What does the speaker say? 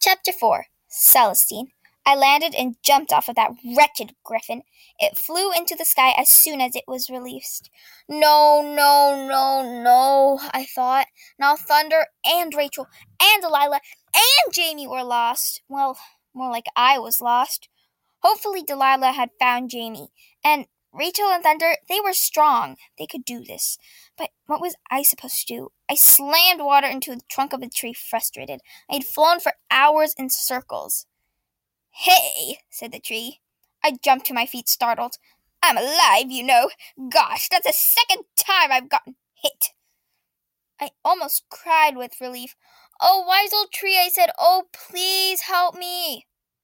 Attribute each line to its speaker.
Speaker 1: Chapter 4 Celestine. I landed and jumped off of that wretched griffin. It flew into the sky as soon as it was released. No, no, no, no, I thought. Now Thunder and Rachel and Delilah and Jamie were lost. Well, more like I was lost. Hopefully Delilah had found Jamie, and Rachel and Thunder, they were strong. They could do this. But what was I supposed to do? I slammed water into the trunk of a tree, frustrated. I had flown for hours in circles. Hey, said the tree. I jumped to my feet, startled. I'm alive, you know. Gosh, that's the second time I've gotten hit. I almost cried with relief. Oh, wise old tree, I said. Oh, please help me.